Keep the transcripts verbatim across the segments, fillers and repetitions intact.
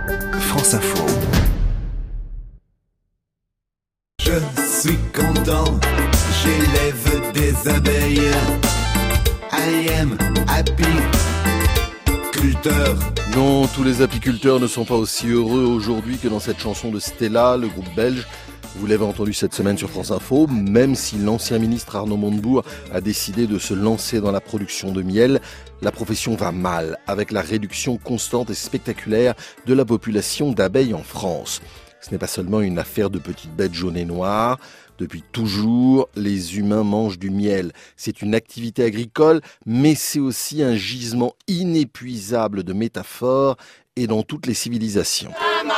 France Info. Je suis content, j'élève des abeilles. I am happy. Non, tous les apiculteurs ne sont pas aussi heureux aujourd'hui que dans cette chanson de Stella, le groupe belge. Vous l'avez entendu cette semaine sur France Info, même si l'ancien ministre Arnaud Montebourg a décidé de se lancer dans la production de miel, la profession va mal, avec la réduction constante et spectaculaire de la population d'abeilles en France. Ce n'est pas seulement une affaire de petites bêtes jaunes et noires. Depuis toujours, les humains mangent du miel. C'est une activité agricole, mais c'est aussi un gisement inépuisable de métaphores et dans toutes les civilisations.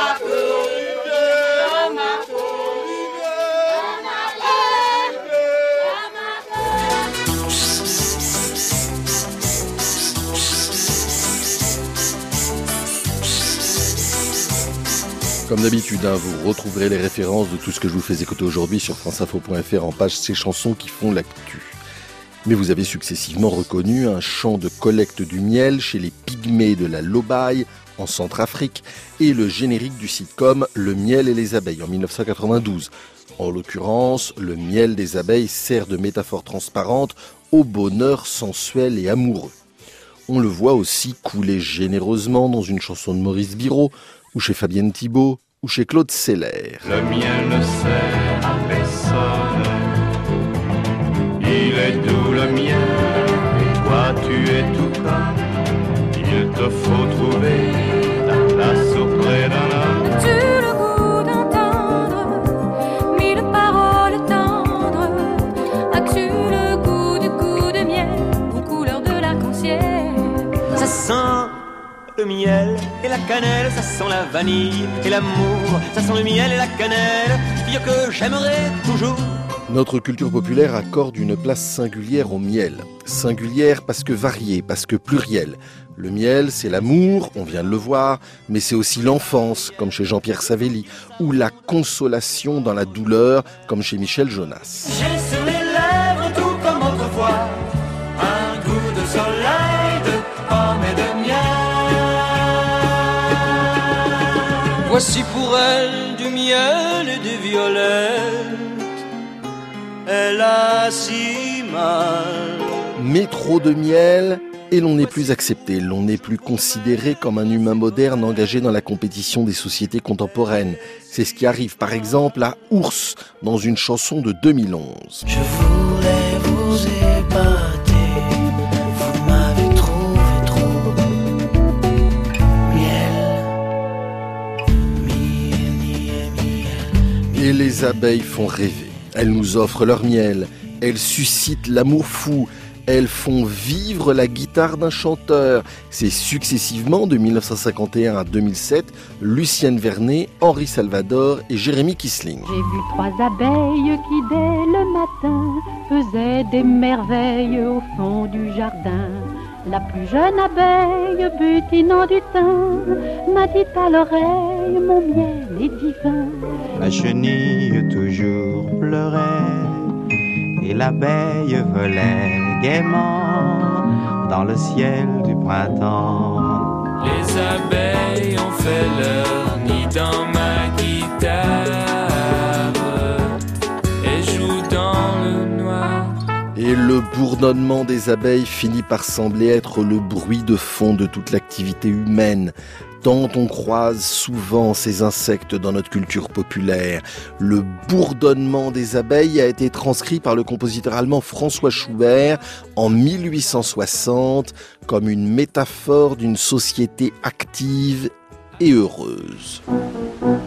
Comme d'habitude, hein, vous retrouverez les références de tout ce que je vous fais écouter aujourd'hui sur franceinfo point f r en page Ces chansons qui font l'actu. Mais vous avez successivement reconnu un chant de collecte du miel chez les pygmées de la Lobaye en Centrafrique et le générique du sitcom Le miel et les abeilles en dix-neuf cent quatre-vingt-douze. En l'occurrence, le miel des abeilles sert de métaphore transparente au bonheur sensuel et amoureux. On le voit aussi couler généreusement dans une chanson de Maurice Biraud, ou chez Fabienne Thibault, ou chez Claude Seller. Le miel ne sert à personne, il est doux le miel, et toi tu es tout comme, il te faut trouver ta place auprès d'un homme. As-tu le goût d'entendre mille paroles tendres? As-tu le goût du goût de miel aux couleurs de l'arc-en-ciel? Ça sent le miel et la cannelle, ça sent la vanille et l'amour, ça sent le miel et la cannelle, fille que j'aimerais toujours. Notre culture populaire accorde une place singulière au miel. Singulière parce que variée, parce que plurielle. Le miel, c'est l'amour, on vient de le voir, mais c'est aussi l'enfance, comme chez Jean-Pierre Savelli, ou la consolation dans la douleur, comme chez Michel Jonas. J'ai sur les lèvres, tout comme autrefois, un goût de soleil, de pommes et de miel. Voici pour elle du miel et des violettes, elle a si mal. Mais trop de miel, et l'on n'est plus accepté, l'on n'est plus considéré comme un humain moderne engagé dans la compétition des sociétés contemporaines. C'est ce qui arrive par exemple à Ours, dans une chanson de deux mille onze. Je voulais vous épater, vous m'avez trouvé trop miel, miel, miel, miel. Et les abeilles font rêver. Elles nous offrent leur miel, elles suscitent l'amour fou, elles font vivre la guitare d'un chanteur. C'est successivement, de dix-neuf cent cinquante et un à deux mille sept, Lucienne Vernet, Henri Salvador et Jérémy Kissling. J'ai vu trois abeilles qui, dès le matin, faisaient des merveilles au fond du jardin. La plus jeune abeille, butinant du thym, m'a dit à l'oreille, mon miel est divin. La chenille toujours pleurait et l'abeille volait gaiement dans le ciel du printemps. Les abeilles ont fait leur nid dans ma guitare et jouent dans le noir. Et le bourdonnement des abeilles finit par sembler être le bruit de fond de toute l'activité humaine. Tant on croise souvent ces insectes dans notre culture populaire. Le bourdonnement des abeilles a été transcrit par le compositeur allemand François Schubert en mille huit cent soixante comme une métaphore d'une société active et heureuse.